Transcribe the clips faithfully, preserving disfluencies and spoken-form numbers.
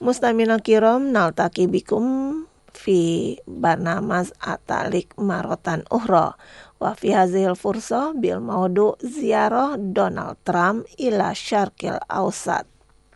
Mustamina kiram naltaki bikum fi barnamaz atalik marotan uhra wa fi hazil fursa bil maudu ziarah Donald Trump ila syarqil ausat.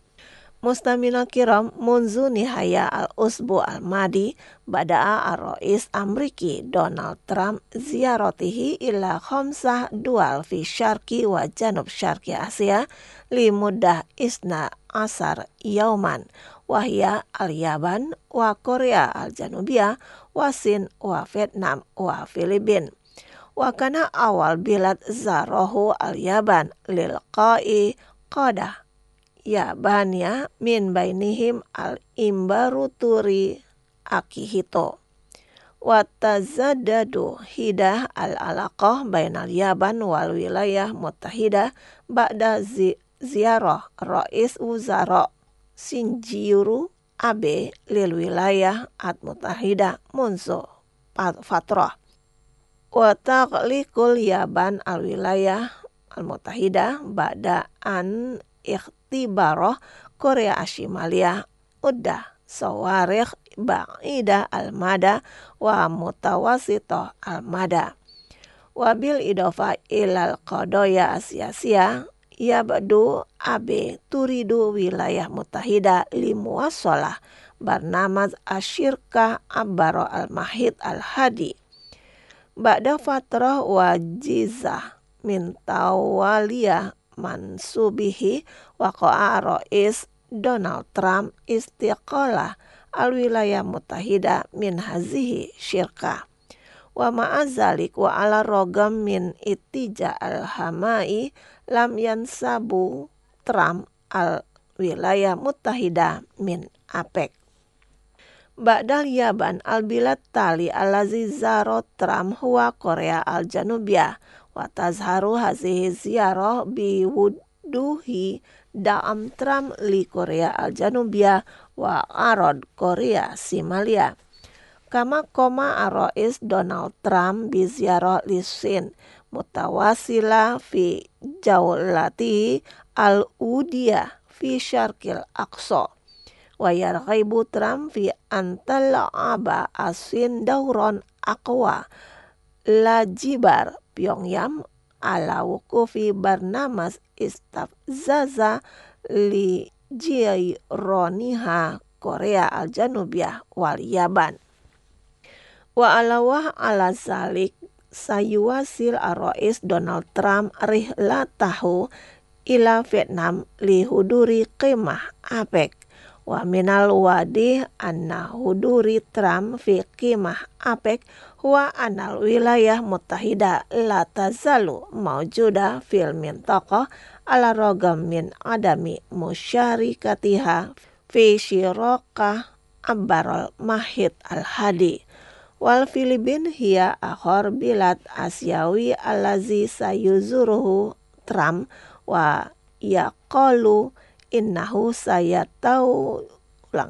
Mustamina kiram munzu nihaya al-usbu al-madi bada'a ar-rais Amriki Donald Trump ziaratihi ila khamsah dual fi syarqi wa janub syarqi Asia li muddah isna asar yauman wahya al-Yaban wa Korea al-Janubiyah wa Sin wa Vietnam wa Filipin. Wa kana awal bilad zarahu al-Yaban lil qa'i qadah Yabania min bainihim al-imbaruturi Akihito. Wa tazadadu hidah al-alaqah bainal Yaban wal wilayah mutahidah ba'da zi- ziarah Rais Wuzara Shinjiro Abe lil wilayah at-mutahidah munzo fatrah. Wa taqliqul Yaban al-wilayah al-mutahidah ba'da an ikhtibarah Korea Ashimaliyah uddah sawarikh ba'idah al-mada wa mutawasitah al-mada. Wa bil idofa ilal qadaya asiyasiyah yabdu abe turidu wilayah mutahida limuwasalah barnamaz asyirkah abbaro al-mahid al-hadi. Ba'da fatrah wajizah min tawaliyah mansubihi waqa'a rais Donald Trump istiqalah al-wilayah mutahida min hazihi syirkah. Wa ma'azalik wa ala rogam min itija al-hamai lam yansabu Trump al-wilayah mutahida min APEC. Ba'dal Yaban al-bilad tali alazi zaro Trump huwa Korea al-Janubiyah wa tazharu hazihi ziyarah biwuduhi da'am Trump li Korea al-Janubiyah wa arad Korea Simalia. Kama koma ar-rais Donald Trump bi ziyarah li Sin mutawasila fi jawlati al-udiyah fi syarqil aqsa. Wa yarghaibu Trump fi antala'aba asin dauron aqwa la jibar Pyongyang ala wukufi barnamas istafzaza li jironiha Korea al-Janubiyah wal Yaban. Wa alawah ala zalik sayuwasil ar-rais Donald Trump rihlatahu ila Vietnam li huduri qimah APEC. Wa minal wadih anna huduri Trump fi qimah APEC huwa anal wilayah mutahida la tazalu mawjuda fil mintaqah ala rogam min adami musyarikatiha fi syirokah abbarol mahid al-hadi. Wal Filipin hiya akhor bilad asyawi alazi sayuzuruhu Trump wa yaqalu innahu sayatau ulang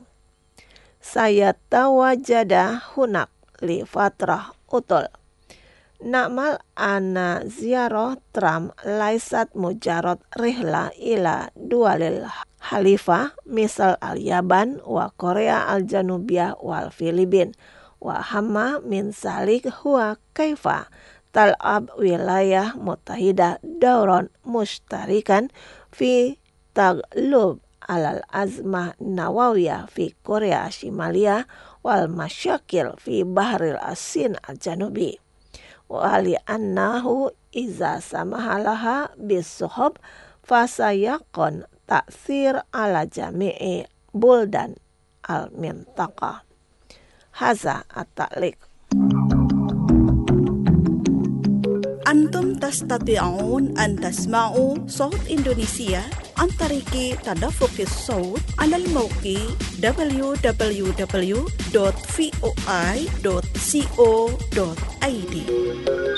sayatawajada hunak li fatrah utul. Na'mal ana ziarah Trump laisat mujarad rihla ila dualil halifah misal al-Yaban wa Korea al-Janubiyah wal Filipin. Wa hamma min salik huwa kaifa tal'ab wilayah mutahida dauron mushtarikan fi taglub alal azmah nawawiyah fi Korea Shimaliyah wal masyakil fi bahril asin al-janubi. Wa li annahu iza samahalaha bisuhub fasayakon taksir ala jami'i buldan al-mintaqah. Haza at-ta'liq. Antum tastati'un an tasma'u Sawt Indonesia an tariki tadaffuqis sawt 'ala al-mawqi w w w dot v o i dot co dot i d.